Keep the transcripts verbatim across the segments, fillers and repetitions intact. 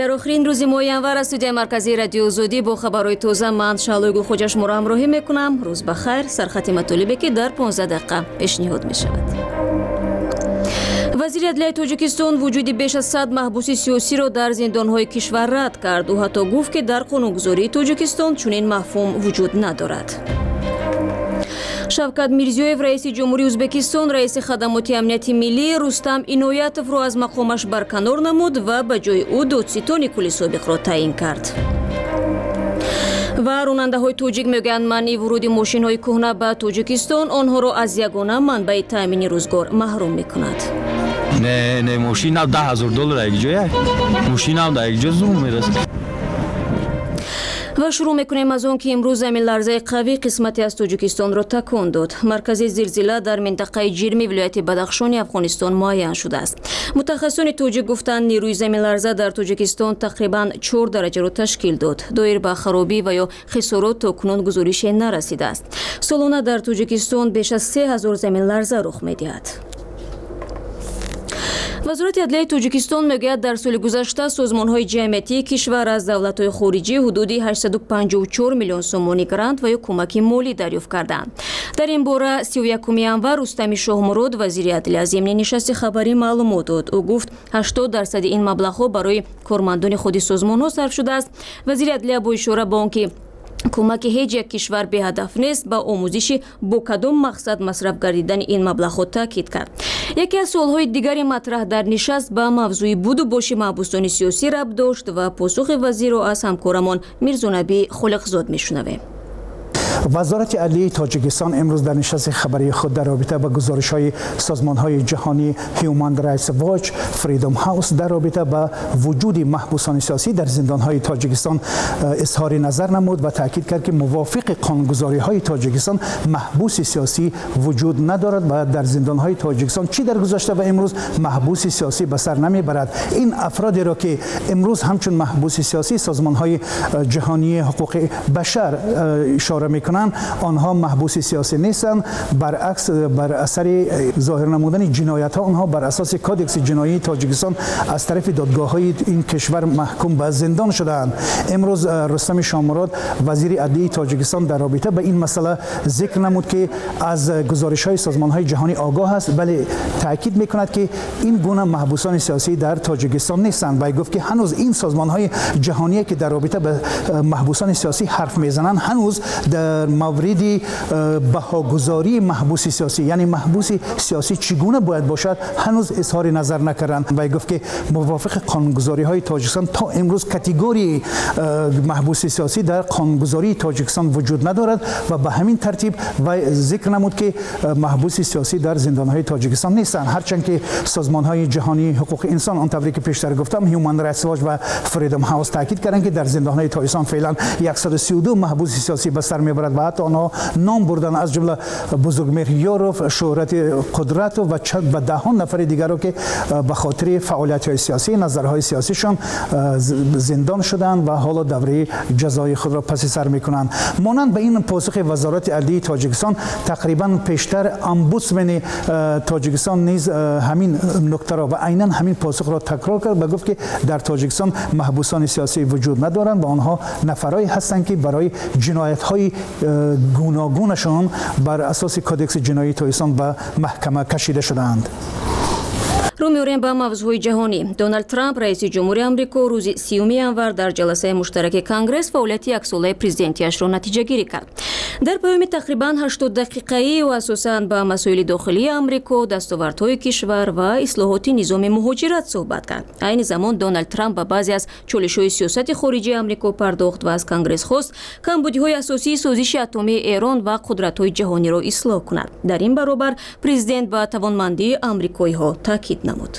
در آخرین روز ماه ینور از استودیوی مرکزی رادیو آزادی با خبرهای تازه من شعله گلخوجه شما را همراهی میکنم. روز بخیر. سرخط مطالبی که در پانزده دقیقه پیشنهاد می شود. وزیر عدلیه تاجیکستان وجود بیش از صد محبوس سیاسی را در زندانهای کشور رد کرد و حتی گفت که در قانونگذاری تاجیکستان چنین مفهوم وجود ندارد. شوکت میرزیویف رئیس جمهوری ازبکستان رئیس خدمات امنیتی ملی رستم اینویتوف را از مقامش برکنار نمود و به جای او دادستان کل سابق را تعیین کرد. و راننده های توجیک میگویند منع ورود ماشین های کهنه به تاجیکستان آنها را از یگانه منبع تامین روزگار محروم میکند. نه نه ماشین هم ده هزار دلار یک جایه، ماشین هم در یک جا زور میرسه. و شروع میکنیم از آن که امروز زمین لرزه قوی قسمتی از تاجیکستان را تکان داد. مرکز زلزله در منطقه جرمی ولایت بدخشان افغانستان معین شده است. متخصصان توجیک گفتند نیروی زمین لرزه در تاجیکستان تقریبا چهار درجه را تشکیل داد. دایر به خرابی و یا خسارات تاکنون گزارش نرسیده است. سالانه در تاجیکستان بیش از سه هزار زمین لرزه رخ میدهد. وزارت عدلیه تاجیکستان میگوید در سال گذشته سازمان‌های جمعیتی کشور از دولت‌های خارجی حدودی هشتصد و پنجاه و چهار میلیون سومانی گرانت و یا کمک مالی دریافت کردند. در این باره سی و یکم ینور رستم شاهمراد وزیر عدلیه از ضمن نشست خبری معلومات داد. او گفت هشتاد درصد این مبلغ‌ها برای کارمندان خود سازمان‌ها صرف شده است. وزیر عدلیه با اشاره به آنکه کمک هیچ یک کشور به هدف نیست با آموزش با کدام مقصد مصرف گردیدن این مبلغ تاکید کرد. یکی از سوالهای دیگری مطرح در نشست به موضوع بود و باش محبوسان سیاسی ربط داشت و پاسخ وزیر را از همکارمان میرزانبی خلقزاد میشنویم. وزارت عدلیه تاجیکستان امروز در نشست خبری خود در رابطه با گزارش‌های سازمان‌های جهانی هیومن رایتس واچ، فریدم هاوس در رابطه با وجود محبوسان سیاسی در زندان‌های تاجیکستان اظهار نظر نمود و تاکید کرد که موافق قانون‌گذاری‌های تاجیکستان محبوس سیاسی وجود ندارد و در زندان‌های تاجیکستان چی در گذشته و امروز محبوس سیاسی به سر نمیبرد. این افرادی را که امروز همچون محبوس سیاسی سازمان‌های جهانی حقوق بشر اشاره می‌کنند آنها محبوس سیاسی نیستند، برعکس بر اثر ظاهر نمودن جنایت ها آنها بر اساس کودکس جنایی تاجیکستان از طرف دادگاه های این کشور محکوم به زندان شدند. امروز رستم شاهمراد وزیر عدلیه تاجیکستان در رابطه به این مسئله ذکر نمود که از گزارش های سازمان های جهانی آگاه است، ولی تاکید میکند که این گونه محبوسان سیاسی در تاجیکستان نیستند و گفت که هنوز این سازمان های جهانی که در رابطه به محبوسان سیاسی حرف میزنند هنوز در موردی بهاگذاری محبوس سیاسی یعنی محبوس سیاسی چگونه باید باشد هنوز اظهار نظر نکردند و گفت که موافق قانونگذاری های تاجیکستان تا امروز کاتگوری محبوس سیاسی در قانونگذاری تاجیکستان وجود ندارد و به همین ترتیب و ذکر نمود که محبوس سیاسی در زندان های تاجیکستان نیستند، هرچند که سازمان های جهانی حقوق انسان آنطوری که پیشتر گفتم هیومن رایتس واچ و فریدم هاوس تاکید کردند که در زندان های تاجیکستان فعلا صد و سی و دو محبوس سیاسی به سر میبرد و حتی آنها نام بردن از جمله بزرگمیر یوروف، شهرت قدرت و چند و دهان نفر دیگر رو که به خاطر فعالیت‌های سیاسی نظرهای سیاسیشان زندان شدند و حالا دوره جزای خود را پس سر میکنند. مانند به این پاسخ وزارت عدلیه تاجیکستان تقریبا پیشتر امبودسمن تاجیکستان نیز همین نکته را و عیناً همین پاسخ را تکرار کرد و گفت که در تاجیکستان محبوسان سیاسی وجود ندارند و آنها نفرایی هستند که برای جنایت‌های گوناگونشان بر اساس کودکس جنایی تاجیکستان به محکمه کشیده شدند. رو می‌آوریم به موضوع جهانی. دونالد ترامپ رئیس جمهوری آمریکا روز سیوم ینور در جلسه مشترک کنگره فعالیت یک ساله پرزیدنتیش را نتیجه گیری کرد. در پیام تقریبا هشتاد دقیقه‌ای و اساساً به مسائل داخلی آمریکا، دستاوردهای کشور و اصلاحات نظام مهاجرت صحبت کرد. این زمان دونالد ترامپ به بعضی از چالش‌های سیاست خارجی آمریکا پرداخت و از کنگره خواست کمبودی‌های اساسی سازش اتمی ایران و قدرت‌های جهانی را اصلاح کند. در این برابر پرزیدنت به توانمندی آمریکایی‌ها تاکید نمود.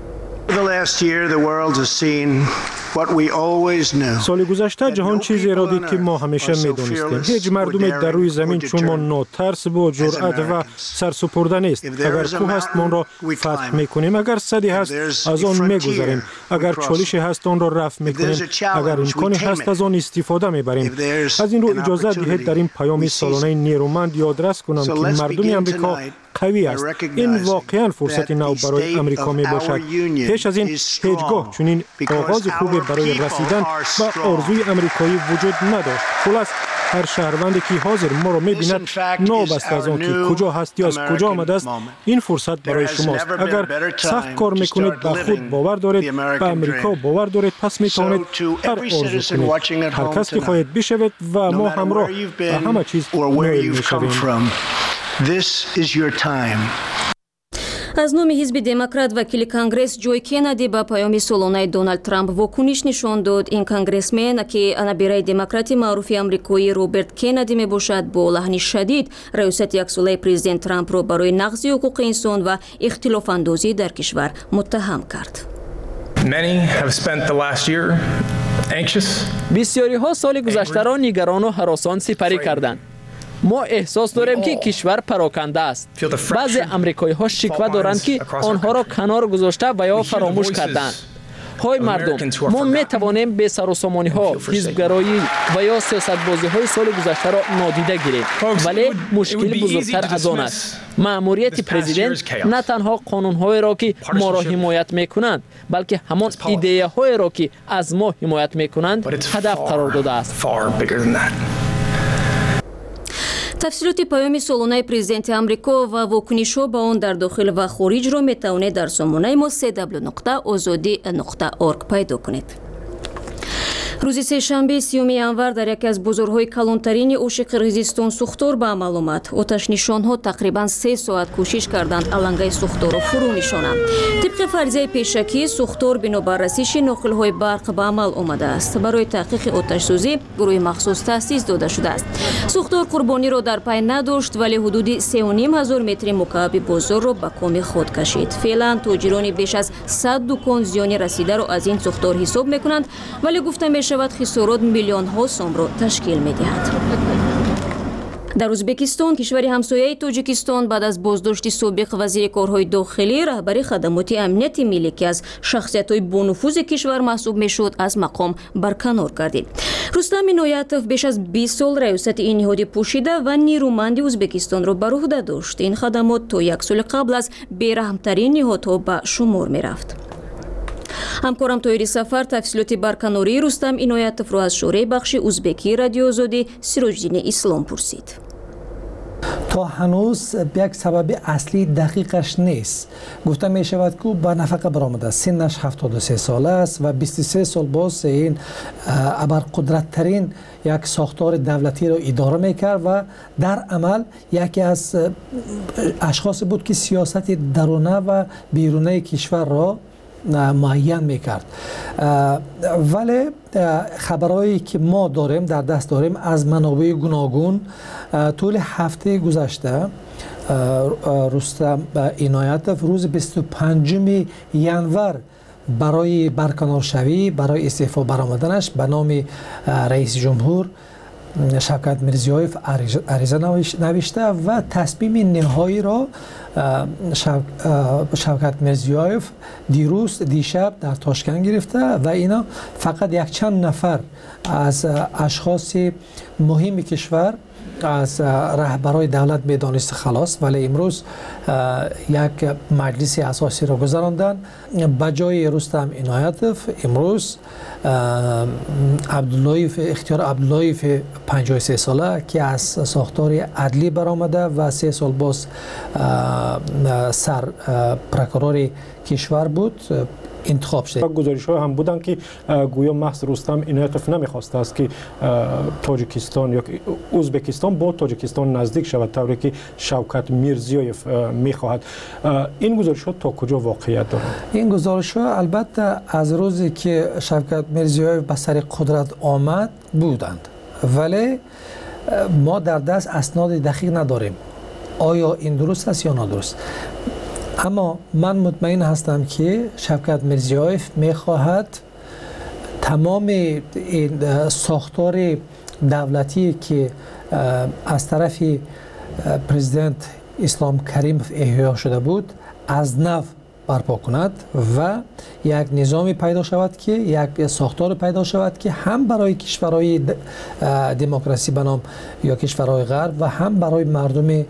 سال گذشته جهان چیزی را دید که ما همیشه می‌دانستیم. هیچ مردمی در روی زمین چون ما ناترس با جرأت و سرسپرده نیست. اگر کوه هست ما را فتح می‌کنیم، اگر سدی هست از آن می‌گذریم، اگر چالشی هست آن را رفع می‌کنیم، اگر امکانی هست از آن استفاده می‌بریم. از این رو اجازه دهید در این پیام سالانه نیرومند یادرس کنم که مردم آمریکا قوی است. این واقعا فرصت نو برای امریکا می باشد. پیش از این هیچگاه چنین آغاز خوبی برای رسیدن به آرزوی امریکایی وجود نداشت. خلاص هر شهروندی که حاضر ما را می‌بیند نابسته از آن که کجا هست یا از کجا آمده است، این فرصت برای شماست. اگر سخت کار میکنید، به خود باور دارید، به امریکا باور دارید، پس میتوانید هر آرزو کنید. هر کس که خواهید بشوید و ما همراه به همه چیز نایل میشویم. аз номи ҳизби демократ вакили конгресс ҷой кеннеди ба паёми солонаи дональд трамп вокуниш нишон дод. ин конгрессмен ки набираи демократи маъруфи амрикоӣ роберт кеннеди мебошад, бо лаҳни шадид раёсати яксолаи президент трампро барои нақзи ҳуқуқи инсон ва ихтилофандозӣ дар кишвар муттаҳам кард. бисёриҳо соли гузаштаро нигарону ҳаросон сипарӣ карданд. ما احساس داریم که کشور پراکنده است. بعضی امریکایی‌ها شکوه دارند که آنها را کنار گذاشته و یا فراموش کردند. های مردم، ما می توانیم به سر و سامانی‌ها، حزبگرایی و یا سیاست‌بازی‌های سال گذشته را نادیده گیریم، ولی مشکل بزرگتر از آن است. مأموریت پرزیدنت نه تنها قانون‌های را که ما را حمایت می‌کنند، بلکه همان ایده‌های را که از ما حمایت می‌کنند هدف قرار داده است. тафсилоти паёми солонаи президенти амрико ва вокунишҳо ба он дар дохил ва хориҷро метавонед дар сомонаи мо се дабл ю нуқта озодӣ нуқта орг пайдо кунед. рӯзи сешанбе сиюми январ дар яке аз бозорҳои калонтарини оши қирғизистон сӯхтор ба амал омад. оташнишонҳо тақрибан се соат кӯшиш карданд алангаи сӯхторро фурӯ нишонанд. тибқи фарзияи пешакӣ сӯхтор бинобар расиши ноқилҳои барқ ба амал омадааст. барои таҳқиқи оташсӯзӣ гурӯҳи махсус таъсис дода шудааст. сӯхтор қурбониро дар пай надошт, вале ҳудуди се و نیم ҳазор метри мукааби бозорро ба коми худ кашид. феълан тоҷирони беш аз сад дукон зиёни расидаро аз ин сӯхтор ҳисоб мекунанд, вале гуфта мешавад хисорот миллионҳо сомро ташкил медиҳад. дар ӯзбекистон, кишвари ҳамсояи тоҷикистон, баъд аз боздошти собиқ вазири корҳои дохилӣ, раҳбари хадамоти амнияти миллӣ ки аз шахсиятҳои бонуфузи кишвар маҳсуб мешуд, аз мақом барканор гардид. рустам иноятов беш аз бист сол раёсати ин ниҳоди пӯшида ва нирӯманди ӯзбекистонро бар уҳда дошт. ин хадамот то як соли қабл аз бераҳмтарин ниҳодҳо ба шумор мерафт. ҳамкорам тоири сафар тафсилоти барканории рустам иноятовро аз шораи бахши ӯзбекии радиои озодӣ сироҷдини ислом пурсид. تا هنوز یک سبب اصلی دقیقش نیست. گفته می شود که با نفقه برآمده است. سنش هفتاد و سه ساله است و بیست و سه سال باز این ابرقدرت ترین یک ساختار دولتی را اداره میکرد و در عمل یکی از اشخاص بود که سیاست درونه و بیرونه کشور را معین میکرد. ولی خبرهایی که ما داریم در دست داریم از منابع گوناگون طول هفته گذشته رستم عنایتوف روز بیست و پنجم ینور برای برکنارشوی، برای استعفا برآمدنش به نام رئیس جمهور شوکت میرزیویف عریضه نوشته و تصمیم نهایی را شوکت میرزیویف دیروز دیشب در تاشکند گرفته و اینا فقط یک چند نفر از اشخاص مهم کشور از رهبرای دولت میدانست خلاص، ولی امروز یک مجلس اساسی را گذراندن. به جای رستم عنایتوف امروز عبداللهیف اختیار عبداللهیف پنجاه و سه ساله که از ساختار عدلی برآمده و سه سال باز سر پرکرور کشور بود انتخاب شد. گزارش ها هم بودن که گویا محض رستم عنایتوف نمیخواسته است که تاجیکستان یا ازبکستان با تاجیکستان نزدیک شود، طوری که شوکت میرزیویف میخواهد. این گزارش ها تا کجا واقعیت دارند؟ این گزارش ها البته از روزی که شوکت میرزیویف به سر قدرت آمد بودند، ولی ما در دست اسناد دقیق نداریم آیا این درست است یا نادرست. اما من مطمئن هستم که شوکت میرزیویف میخواهد تمام این ساختار دولتی که از طرف پرزیدنت اسلام کریموف احیا شده بود از نو برپا کند و یک نظامی پیدا شود که یک ساختار پیدا شود که هم برای کشورهای دموکراسی بنام یا کشورهای غرب و هم برای مردم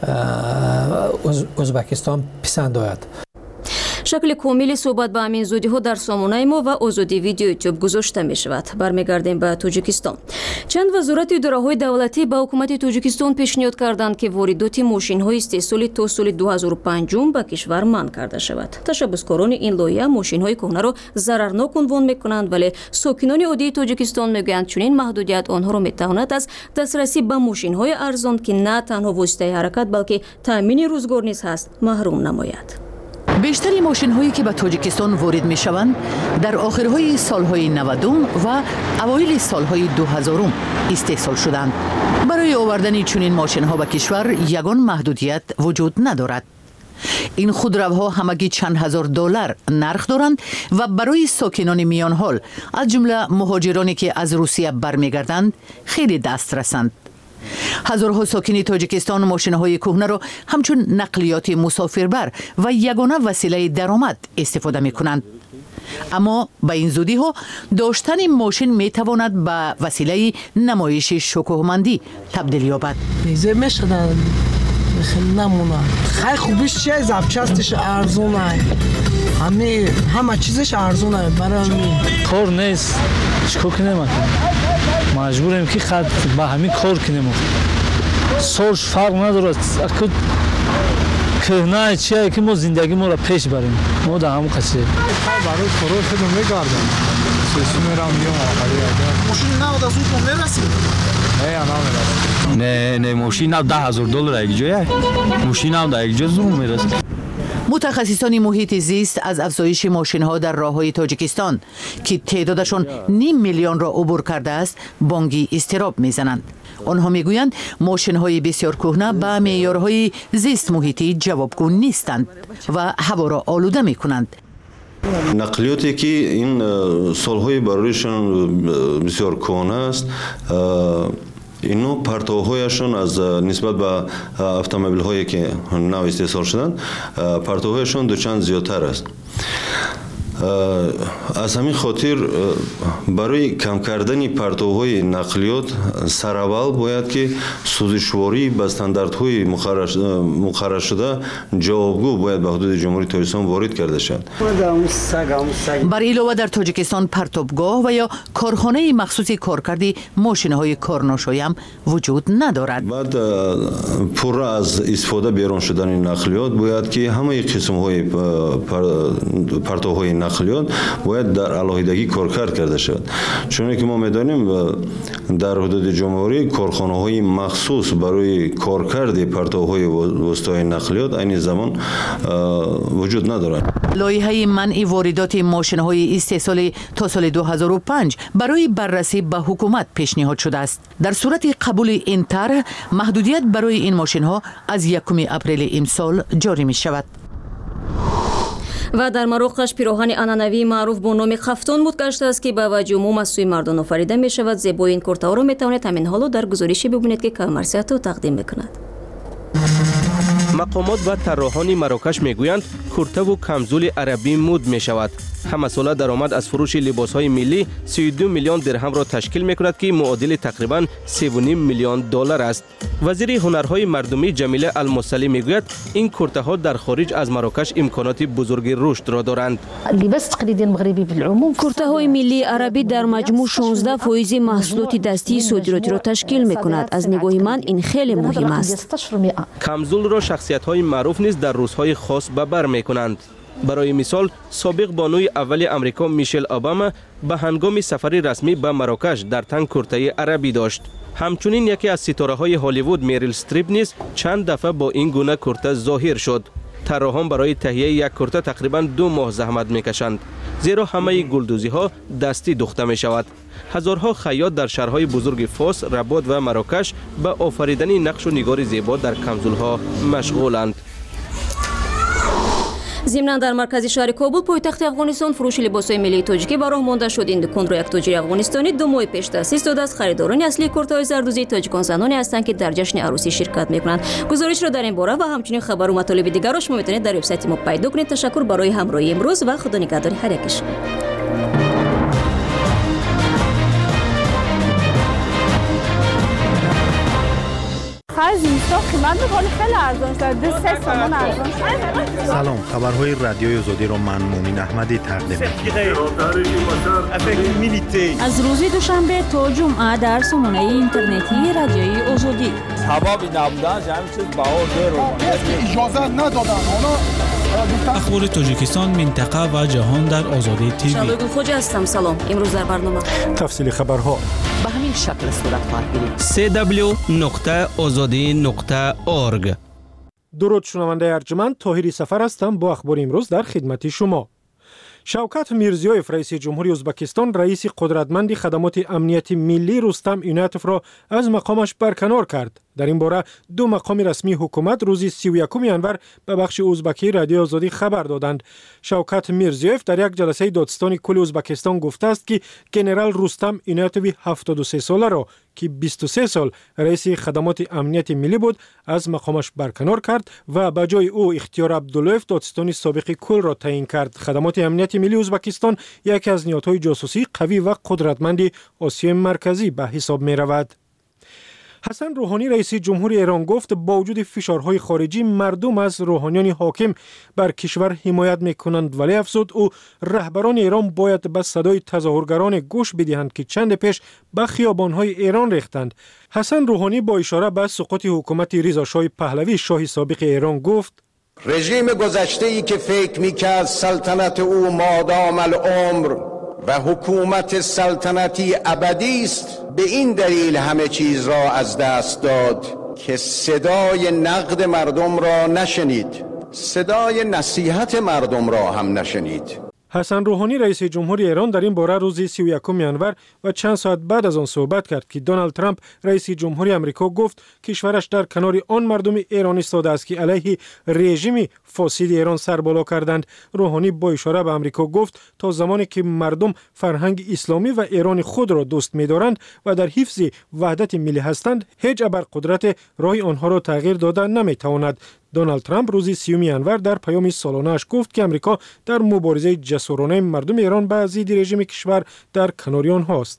ازبکستان پسند آید. شکل کامل صحبت با همین زودی ها در سامانه ما و آزادی ویدیو یوتیوب گذاشته می شود. برمیگردیم به تاجیکستان. چند وزارت اداره‌های دولتی به حکومت تاجیکستان پیشنهاد کردند که واردات ماشین های استحصالی تا سال دو هزار و پنج به کشور منع کرده شود. تشبسکاران این لایحه ماشین های کهنه را ضررناک عنوان میکنند، ولی ساکنان عادی تاجیکستان میگویند چنین محدودیت آنها را میتواند از دسترسی به ماشین های ارزان که نه تنها واسطه حرکت بلکه تامین روزگار نیز هست محروم نماید. بیشتری ماشین هایی که به تاجیکستان وارد می شوند در آخرهای سالهای نودم و اوایل سالهای دو هزارم استحصال شدند. برای آوردن چنین ماشین ها به کشور یگان محدودیت وجود ندارد. این خودروها همگی چند هزار دلار نرخ دارند و برای ساکنان میان حال از جمله مهاجرانی که از روسیه برمیگردند خیلی دسترسند. هزارها ساکن تاجیکستان ماشین‌های کهنه را همچون نقلیات مسافربر و یگانه وسیله درآمد استفاده می‌کنند. اما به این زودی ها داشتن ماشین می‌تواند به وسیله نمایش شکوهمندی تبدیل یابد. نمونه خیلی خوبیش چیه؟ زبچستش ارزونه، همه همه چیزش ارزونه. برای کار نیست، چیکار کنیم؟ مجبوریم که خود به همین کار کنیم. سالش فرق نداره. کهنه چیه که ما زندگی ما را پیش بریم. ما در همون قصه برای فروش رو میگردم. سیسی میرم میام آخری. ماشین نه از اون میرسید. نه نه ماشین ده هزار دلار یک جای ماشین هم در یک جا زوم میرسه. متخصصان محیط زیست از افزایش ماشین ها در راههای تاجیکستان که تعدادشان نیم میلیون را عبور کرده است بانگی اضطراب میزنند. آنها میگویند ماشین های بسیار کهنه به معیارهای زیست محیطی جوابگو نیستند و هوا را آلوده میکنند. نقلیاتی که این سالهای برایشان بسیار کهنه است، اینو پرتوهایشان از نسبت به اتومبیل هایی که نو استحصال شدند پرتوهایشان دو چند زیادتر است. از همین خاطر برای کم کردن پرتوهای نقلیات سراول باید که سوزشواری به استانداردهای مقرر شده جوابگو باید به حدود جمهوری تاجیکستان وارد کرده شد. بر علاوه در تاجیکستان پرتوگاه و یا کارخانه مخصوص کارکردی ماشین‌های کارناشایی هم وجود ندارد. بعد پر از استفاده بیرون شدن نقلیات باید که همه قسم‌های پرتوهای نقلیات باید در علاهیدگی کارکرد کرده شود، چون که ما می‌دانیم در حدود جمهوری کارخانه‌های مخصوص برای کارکرد پرتوهای وسطای نقلیات این زمان وجود ندارد. لایحه منع واردات ماشین‌های استحصالی تا سال دو هزار و پنج برای بررسی به حکومت پیشنهاد شده است. در صورت قبول این طرح محدودیت برای این ماشین‌ها از یکم اپریل امسال جاری می‌شود. و در مراکش پیراهن عنعنوی معروف با نام خفتان بود گشته است که به وجه عموم از سوی مردان آفریده می شود. زیبایی این کرتا را می توانید همین حالو در گزارشی ببینید که کامرسیت رو تقدیم میکند. مقامات و طراحان مراکش میگویند کرتا و کمزول عربی مود می شود. همه ساله درآمد از فروش لباس‌های ملی سی و دو میلیون درهم را تشکیل می‌کند که معادل تقریباً سه و نیم میلیون دلار است. وزیر هنرهای مردمی جمیله المصلی میگوید این کرته‌ها در خارج از مراکش امکانات بزرگ رشد را دارند. لباس تقلیدی مغربی بالعموم کرته‌های ملی عربی در مجموع شانزده فایز محصولات دستی صادراتی را تشکیل می‌کند. از نگاه من این خیلی مهم است. کمزول را شخصیت‌های معروف نیز در روزهای خاص به بر می‌کنند. برای مثال سابق بانوی اول امریکا میشل اوباما به هنگام سفری رسمی به مراکش در تن کرته عربی داشت. همچنین یکی از ستاره‌های هالیوود میریل استریپ نیز چند دفعه با این گونه کرته ظاهر شد. طراحان برای تهیه یک کرته تقریباً دو ماه زحمت میکشند، زیرا همه گلدوزی‌ها دستی دوخته می شود. هزارها خیاط در شهرهای بزرگ فاس، رباط و مراکش به آفریدن نقش و نگار زیبا در کمزول‌ها مشغولند. ضمن در مرکز شهر کابل پایتخت افغانستان فروش لباس‌های ملی تاجیکی به راه مانده شد. این دکان را یک تاجر افغانستانی دو ماه پیش تأسیس داده است. خریداران اصلی کرت‌های زردوزی تاجیکان زنانی هستند که در جشن عروسی شرکت می‌کنند. گزارش را در این باره و همچنین خبر و مطالب دیگر را شما می‌توانید در وبسایت ما پیدا کنید. تشکر برای همراهی امروز و خدا نگهدار هر یکش. از اینستا قیمت می‌کنه خیلی ارزان شد. دو سه تومن ارزان شد. سلام، خبرهای رادیوی آزادی را من مومن احمدی تقدیم می‌کنم. از روز دوشنبه تا جمعه در سامانه اینترنتی رادیوی آزادی. هوا بی نبودن همین چیز بهار داره. اجازه ندادن. حالا اخبار تاجیکستان، منطقه و جهان در آزادی تیوی. شادو خوجا هستم. سلام. امروز در برنامه تفصیل خبرها به همین شکل صورت خواهد گرفت. سی دبلیو نقطه آزادی نقطه اورگ. درود شنونده ارجمند، طاهری سفر هستم با اخبار امروز در خدمت شما. شوکت میرزیویف رئیس جمهوری ازبکستان رئیس قدرتمند خدمات امنیت ملی رستم ایناتوف را از مقامش برکنار کرد. در این باره دو مقام رسمی حکومت روز سی و یکم ینور به بخش ازبکی رادیو آزادی خبر دادند. شوکت میرزیویف در یک جلسه دادستان کل ازبکستان گفته است که ژنرال رستم ایناتوف هفتاد و سه ساله را که بیست و سه سال رئیس خدمات امنیت ملی بود از مقامش برکنار کرد و به جای او اختیار عبداللهف دادستان سابق کل را تعیین کرد. خدمات امنیت ملی ازبکستان یکی از نهادهای جاسوسی قوی و قدرتمند آسیای مرکزی به حساب می رود. حسن روحانی رئیس جمهوری ایران گفت با وجود فشارهای خارجی مردم از روحانیان حاکم بر کشور حمایت میکنند، ولی افزود او رهبران ایران باید به صدای تظاهرگران گوش بدهند که چند پیش به خیابانهای ایران ریختند. حسن روحانی با اشاره به سقوط حکومت رضا شاه پهلوی شاه سابق ایران گفت رژیم گذشته ای که فکر میکرد سلطنت او مادام العمر و حکومت سلطنتی ابدی است، به این دلیل همه چیز را از دست داد که صدای نقد مردم را نشنید، صدای نصیحت مردم را هم نشنید. حسن روحانی رئیس جمهوری ایران در این باره روز سی و یکم ینور و چند ساعت بعد از آن صحبت کرد که دونالد ترامپ رئیس جمهوری آمریکا گفت کشورش در کنار آن مردم ایران ایستاده است که علیه رژیم فاسد ایران سر بالا کردند. روحانی با اشاره به آمریکا گفت تا زمانی که مردم فرهنگ اسلامی و ایران خود را دوست می‌دارند و در حفظ وحدت ملی هستند، هیچ ابرقدرت راه آنها را تغییر دادن نمی‌تواند. دونالد ترامپ روز سیوم ینور در پیام سالانه‌اش گفت که آمریکا در مبارزه جسورانه مردم ایران با ضد رژیم کشور در کنار آنها است.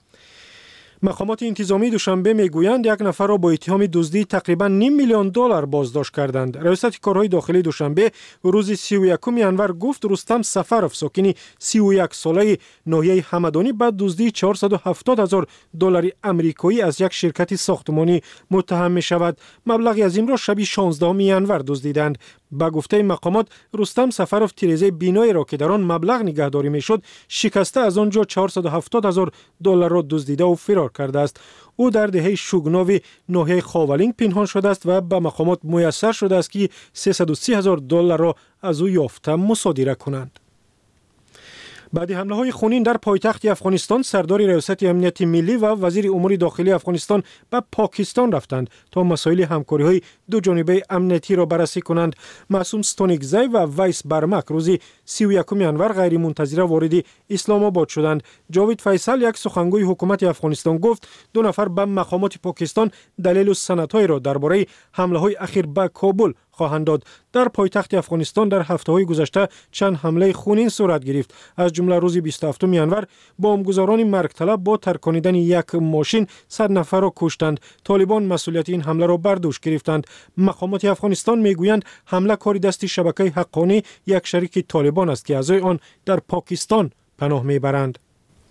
مقامات انتظامی دوشنبه میگویند یک نفر را با اتهام دزدی تقریبا نیم میلیون دلار بازداشت کردند. رئیست کارهای داخلی دوشنبه روز سی و یکم ینور گفت رستم سفرов ساکن سی و یک ساله ناحیه همدانی با دزدی چهارصد و هفتاد هزار دلار آمریکایی از یک شرکت ساختمانی متهم می شود. مبلغی از این را شب شانزدهم ینور دزدیدند. با گفته مقامات رستم سفرov تیرزه بینایی را که در آن مبلغ نگهداری میشد شکسته از آنجا چهارصد و هفتاد هزار دلار را دزدیده و فرار کرده است. او در دهه شوگناو ناحیه خاولینگ پنهان شده است و به مقامات میسر شده است که سیصد و سی هزار دلار را از او یافته مصادره کنند. بعد حمله های خونین در پایتخت افغانستان، سردار ریاست امنیت ملی و وزیر امور داخلی افغانستان به پاکستان رفتند تا مسائل همکاری های دو جانبه امنیتی را بررسی کنند. معصوم ستونیکزی و ویس برمک روز سی و یکم ینور غیر منتظره وارد اسلام آباد شدند. جاوید فیصل یک سخنگوی حکومت افغانستان گفت دو نفر به مقامات پاکستان دلیل و سندهای را درباره حمله های اخیر به کابل خواهند داد. در پایتخت افغانستان در هفته‌های گذشته چند حمله خونین صورت گرفت. از جمله روز بیست و هفتم ینور بمبگذاران مرگ طلب با ترکاندن یک ماشین صد نفر را کشتند. طالبان مسئولیت این حمله را بر دوش گرفتند. مقامات افغانستان میگویند حمله کار دست شبکه حقانی یک شریک طالبان است که اعضای آن در پاکستان پناه میبرند.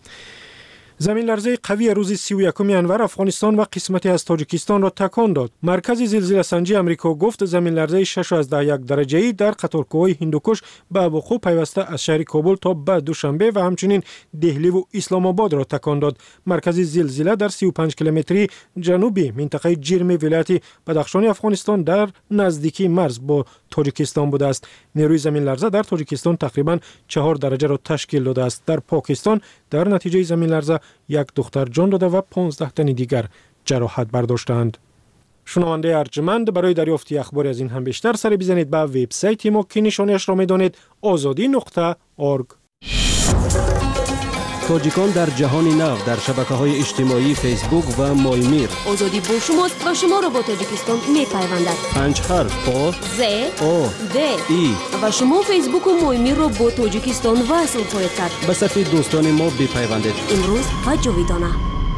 زمین لرزه قوی روز سی و یکم ینور افغانستان و قسمتی از تاجیکستان را تکان داد. مرکز زلزله سنجی آمریکا گفت زمین لرزه شش و یک درجه‌ای در قطارکوهای هندوکش به وقوع پیوسته از شهر کابل تا به دوشنبه و همچنین دهلی و اسلام آباد را تکان داد. مرکز زلزله در سی و پنج کیلومتری جنوبی منطقه جرم ولایت بدخشان افغانستان در نزدیکی مرز با تاجیکستان بوده است. نیروی زمین لرزه در تاجیکستان تقریبا چهار درجه را تشکیل داده است. در پاکستان در نتیجه زمین لرزه یک دختر جان داده و پانزده تن دیگر جراحت برداشتند. شنونده ارجمند، برای دریافت اخبار از این هم بیشتر سر بزنید به وبسایت ما که نشانش را می‌دانید آزادی نقطه اورگ. تاجیکان در جهان نو در شبکه‌های اجتماعی فیسبوک و مایمیر. آزادی با شماست و شما را با تاجیکستان می‌پیوندد. پنج حرف آ ز آ د ای و شما فیسبوک و مایمیر را با تاجیکستان وصل خواهید کرد. به صفحه دوستان ما بپیوندید. امروز و جاویدانه.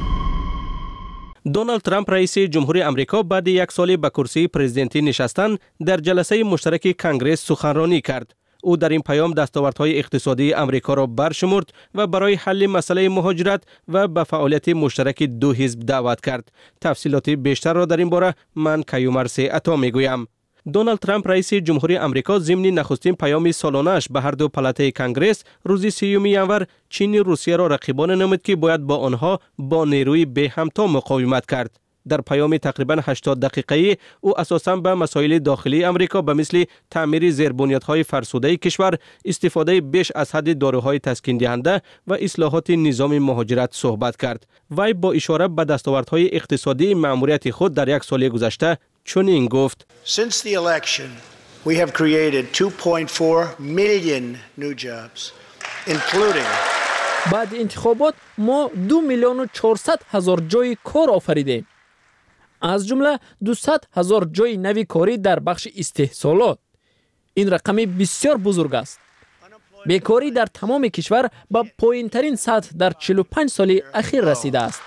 دونالد ترامپ رئیس جمهوری آمریکا بعد یک سال به کرسی پرزیدنتی نشستن در جلسه مشترک کنگره سخنرانی کرد. او در این پیام دستاوردهای اقتصادی آمریکا را برشمرد و برای حل مسئله مهاجرت و به فعالیت مشترک دو حزب دعوت کرد. تفصیلات بیشتر را در این باره من کیومرث عطا میگویم. دونالد ترامپ رئیس جمهوری آمریکا ضمن نخستین پیام سالانه‌اش به هر دو پالات کنگره روز سیوم ینور چین و روسیه را رقیبان نمود که باید با آنها با نیروی به همتا مقاومت کرد. در پیام تقریبا هشتاد دقیقه‌ای او اساساً به مسائل داخلی آمریکا به مثل تعمیر زیربنیادهای فرسوده کشور، استفاده بیش از حد داروهای تسکین دهنده و اصلاحات نظام مهاجرت صحبت کرد. وی با اشاره به دستاوردهای اقتصادی مأموریت خود در یک سال گذشته چنین گفت: Since the election, we have created two point four million new jobs, including بعد انتخابات ما دو میلیون و چهارصد هزار جای کار آفریدیم. از جمله دویست هزار جای نوی کاری در بخش استحصالات. این رقم بسیار بزرگ است. بیکاری در تمام کشور به پایین‌ترین سطح در چهل و پنج سال اخیر رسیده است.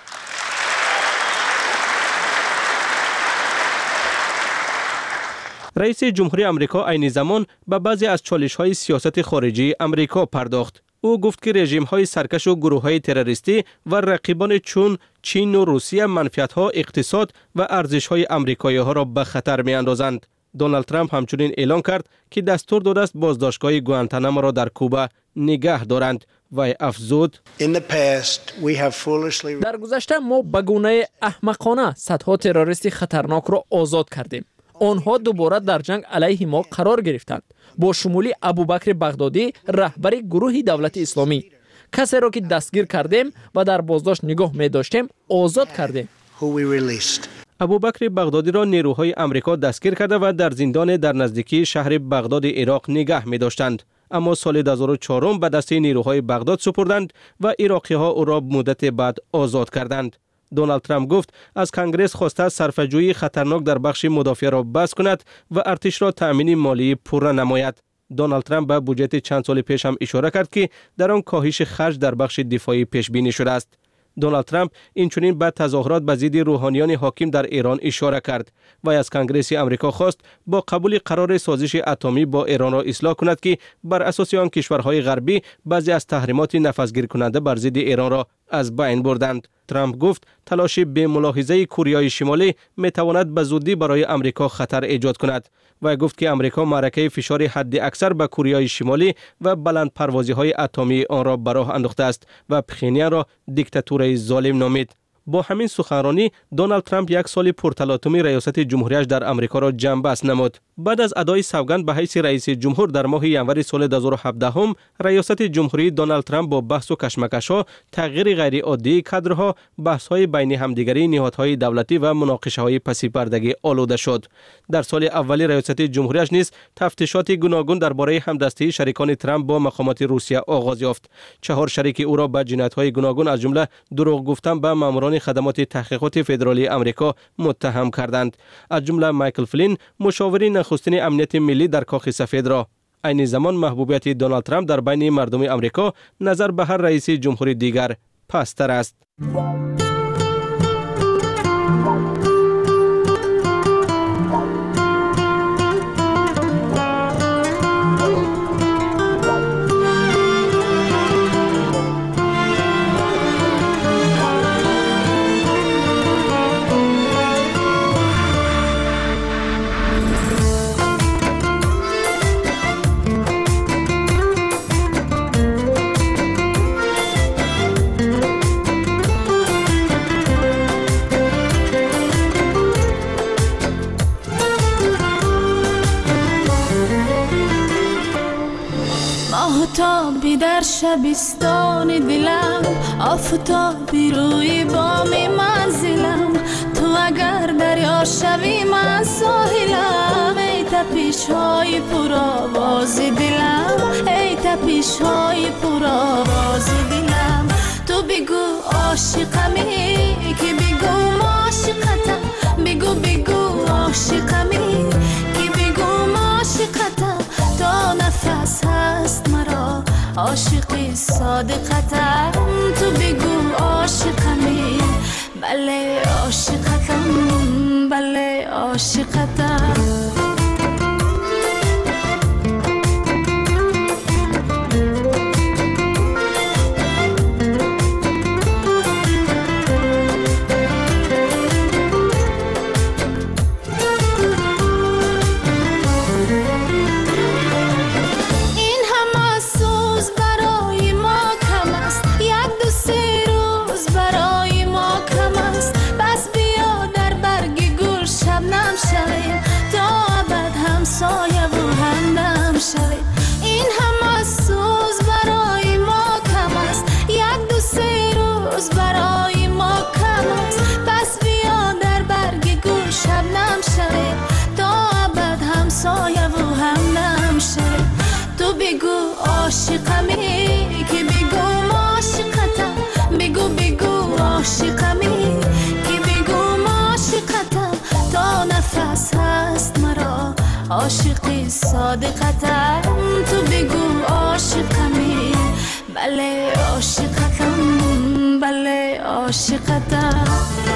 رئیس جمهوری آمریکا عین زمان به بعضی از چالش‌های سیاست خارجی آمریکا پرداخت. او گفت که رژیم‌های سرکش و گروه‌های تروریستی و رقیبان چون چین و روسیه منفعت‌ها، اقتصاد و ارزش‌های آمریکایی‌ها را به خطر می‌اندازند. دونالد ترامپ همچنین اعلام کرد که دستور داده است بازداشتگاه گوانتانامو را در کوبا نگه دارند و افزود: در گذشته ما به گونه احمقانه صدها تروریست خطرناک را آزاد کردیم. آنها دوباره در جنگ علیه ما قرار گرفتند، با شمول ابوبکر بغدادی رهبر گروه دولت اسلامی. کسی را که دستگیر کردیم و در بازداشت نگاه می داشتیم آزاد کردیم. ابوبکر بغدادی را نیروهای آمریکا دستگیر کرده و در زندان در نزدیکی شهر بغداد عراق نگه می داشتند. اما سال دو هزار و چهار به دست نیروهای بغداد سپردند و عراقی ها او را مدت بعد آزاد کردند. دونالد ترامپ گفت از کنگره خواسته صرفه‌جویی خطرناک در بخش مدافع را بس کند و ارتش را تأمین مالی پوره نماید. دونالد ترامپ به بودجت چند سال پیش هم اشاره کرد که در آن کاهش خرج در بخش دفاعی پیش بینی شده است. دونالد ترامپ اینچنین به تظاهرات به ضد روحانیان حاکم در ایران اشاره کرد و از کنگره آمریکا خواست با قبول قرار سازش اتمی با ایران را اصلاح کند که بر اساس آن کشورهای غربی بعضی از تحریمات نفذگیر کننده بر ضد ایران را از بین بردند. ترامپ گفت تلاش به ملاحظه کره شمالی می تواند به زودی برای آمریکا خطر ایجاد کند و گفت که آمریکا معرکه فشار حد اکثر به کره شمالی و بلند پروازی های اتمی آن را به راه انداخته است و پخینیان را دیکتاتور ظالم نامید. با همین سخنرانی دونالد ترامپ یک سال پرتلاطم ریاست جمهوریش در آمریکا را جنببست نمود. بعد از ادای سوگند به حیث رئیس جمهور در ماه ینور سال دو هزار و هفده هم ریاست جمهوری دونالد ترامپ با بحث و کشمکش‌ها، تغییر غیر عادی کادرها، بحث‌های بین همدیگری نهادهای دولتی و مناقشه‌های پس پردگی آلوده شد. در سال اول ریاست جمهوریش نیز تفتیشات گوناگون درباره همدستی شریکان ترامپ با مقامات روسیه آغاز یافت. چهار شریک او را به جنایت‌های گوناگون از جمله دروغ گفتن به ماموران خدمات تحقیقات فدرالی آمریکا متهم کردند، از جمله مایکل فلین، مشاور نخستین امنیت ملی در کاخ سفید را. عین زمان محبوبیت دونالد ترامپ در بین مردم آمریکا نظر به هر رئیس جمهوری دیگر پستر است. ماهتابی در شبستان دلم، آفتابی روی بام منزلم. تو اگر دریا شوی من ساحلم، ای تپش های پر آواز دلم، ای تپش های پر آواز دلم. تو بگو عاشقمی که بگو عاشقتم، بگو بگو عاشقمی که بگو عاشقتم. تا نفس هست مرا عاشقی صادقتم، تو بگو عاشقمی. بله عاشقتم، بله عاشقتم. این همه سوز برای ما کم است، یک دو سه روز برای ما کم است. پس بیا در برگ گل شبنم شویم، تا ابد همسایه و همدم شویم. تو بگو عاشقمی که بگو عاشقتم، بگو بگو عاشقمی که بگو عاشقتم. تا نفس هست مرا عاشقی صادقتم، تو بگو عاشقمی. بله عاشقتم، بله عاشقتم.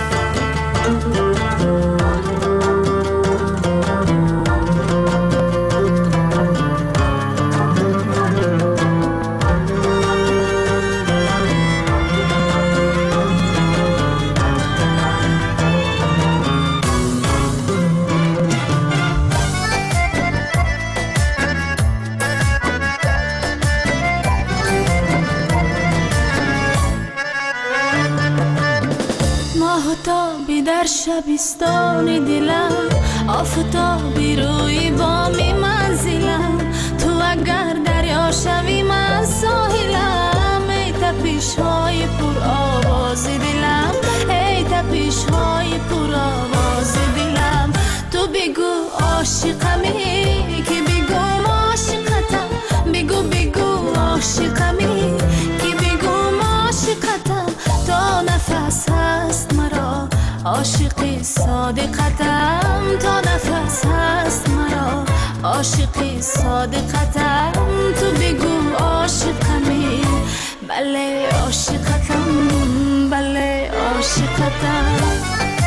آفتابی در شبستان دلم، آفتابی روی بام منزلم. تو اگر دریا شوی من ساحلم، ای تپش های پر آواز دلم، ای تپش های پر آواز دلم. تو بگو عاشقمی که بگو عاشقتم، بگو بگو عاشقمی که بگو عاشقتم. تا نفس هست مرا عاشقی صادقتم، تا نفس هست مرا عاشقی صادقتم. تو بگو عاشقمی. بله عاشقتم، بله عاشقتم.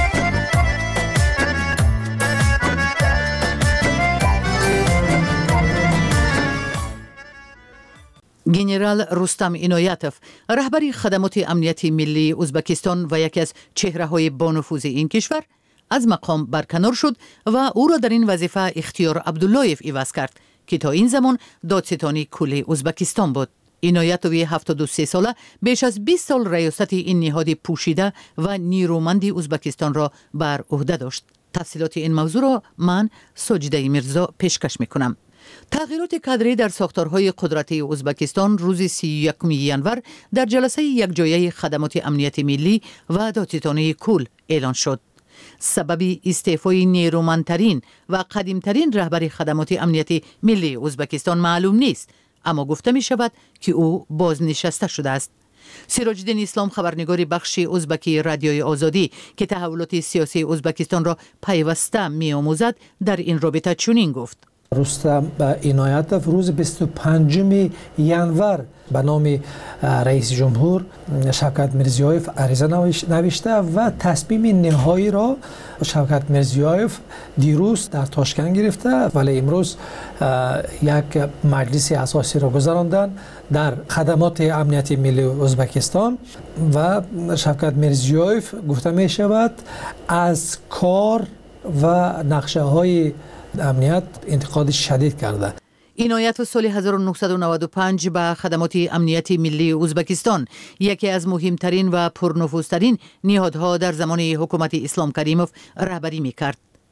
گنرال رستم اینایتوف، رهبری خدمات امنیتی ملی ازبکستان و یکی از چهره‌های بانفوذ این کشور، از مقام برکنار شد و او را در این وظیفه اختیار عبداللهیف عوض کرد که تا این زمان دادستانی کل ازبکستان بود. اینایتوف هفتاد و سه ساله بیش از بیست سال ریاست این نهاد پوشیده و نیرومند ازبکستان را بر عهده داشت. تفصیلات این موضوع را من سجده میرزا پیشکش میکنم. تغییرات کادری در ساختارهای قدرتی ازبکستان روز سی و یکم ینور در جلسه یکجایی خدمات امنیت ملی و دادستانی کل اعلان شد. سبب استعفای نیرومندترین و قدیمترین رهبر خدمات امنیتی ملی ازبکستان معلوم نیست، اما گفته می شود که او بازنشسته شده است. سراج الدین اسلام، خبرنگار بخش ازبکی رادیوی آزادی که تحولات سیاسی ازبکستان را پیوسته می آموزد، در این رابطه چنین گفت: رستم اینایتوف روز بیست و پنجم ینور به نام رئیس جمهور شوکت میرزیویف عریضه نوشته و تصمیم نهایی را شوکت میرزیویف دیروز در تاشکند گرفته، ولی امروز یک مجلس اساسی را گذراندن در خدمات امنیتی ملی ازبکستان و شوکت میرزیویف گفته می شود از کار و نقشه های امنیت انتقاد شدید کرده. اینایتوف سال هزار و نهصد و نود و پنج به خدمات امنیتی ملی ازبکستان، یکی از مهمترین و پرنفوذترین نهادها در زمان حکومت اسلام کریموف، رهبری میکرد.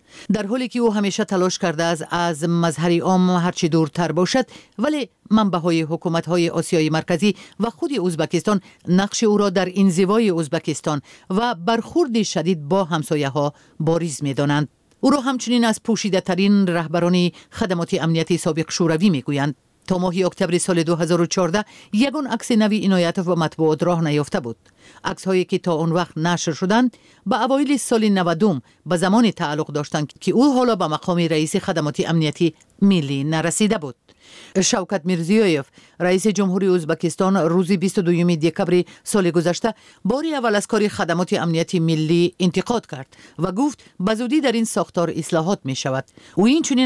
در حالی که او همیشه تلاش کرده است از مظهر عام هرچی دورتر باشد، ولی منبع‌های حکومت‌های آسیای مرکزی و خود ازبکستان نقش او را در انزوای ازبکستان و برخورد شدید با همسایه‌ها بارز می‌دانند. او را همچنین از پوشیده ترین رهبران خدمات امنیتی سابق شوروی می‌گویند. تا ماه اکتبر سال دو هزار و چهارده یگان عکس نوی عنایتوف و مطبوعات راه نیافته بود. عکس هایی که تا اون وقت نشر شدند به اوایل سال نود به زمان تعلق داشتند که او حالا به مقام رئیس خدمات امنیتی ملی نرسیده بود. شوکت میرزیویف رئیس جمهوری ازبکستان روز بیست و دوم دکبر سال گذشته باری اول از کار خدمات امنیتی ملی انتقاد کرد و گفت به زودی در این ساختار اصلاحات می شود. و این چنین